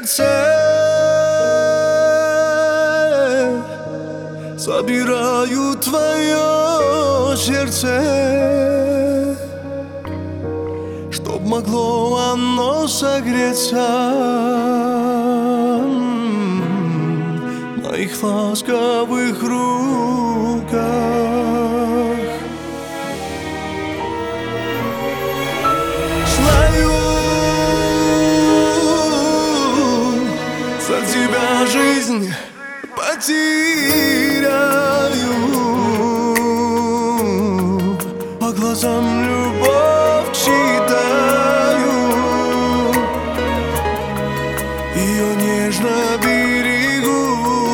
сердце собираю твое сердце, чтоб могло оно согреться в моих ласковых руках. Знаю, за тебя жизнь потеряю, по глазам любовь читаю, ее нежно берегу.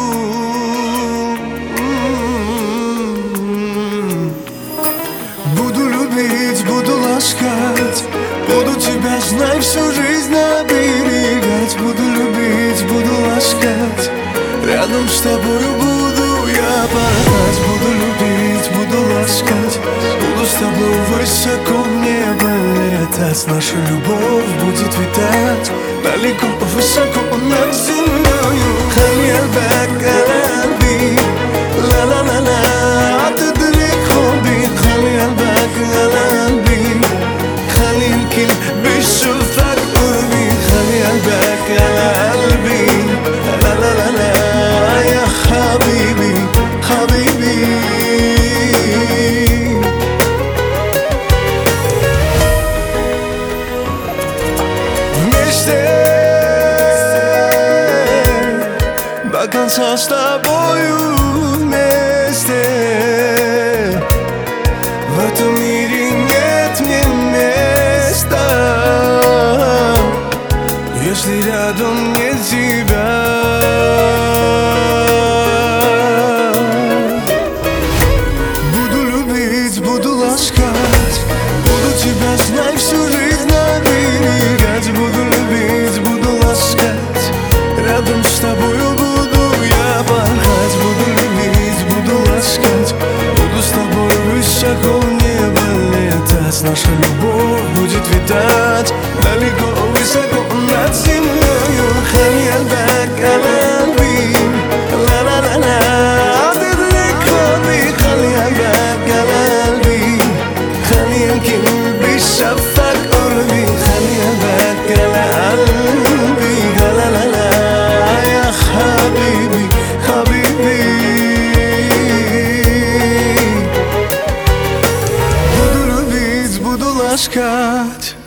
Буду любить, буду ласкать, буду тебя, знай, всю жизнь оберегать. Буду любить, буду ласкать, рядом с тобою буду я порхать. Буду любить, буду ласкать, буду с тобой высоко в небо летать. Наша любовь будет витать далеко, высоко над землею. Хальялбек алби, ла-ла-ла-ла, атадрик хобби. Хальялбек алби, خلينكل بشوفك قربي. خليالبك على قلبي، لا لا لا لا يا حبيبي حبيبي. Вместе до конца с тобою вместе. В этом мире нет мне места, если рядом нет тебя. Буду любить, буду ласкать, буду тебя, знай, всю жизнь оберегать. Буду любить, буду ласкать, рядом с тобою буду я порхать. Буду любить, буду ласкать, буду с тобой высоко в небо летать. Наша любовь будет витать далеко, высоко над землею. خليالبك قلبي، لا لا لا لا عطيتلك حبي. خليالبك قلبي، خلينكل بشوفك قربي. خليالبك قلبي، لا لا لا لا يا حبيبي حبيبي. Буду любить, буду ласкать,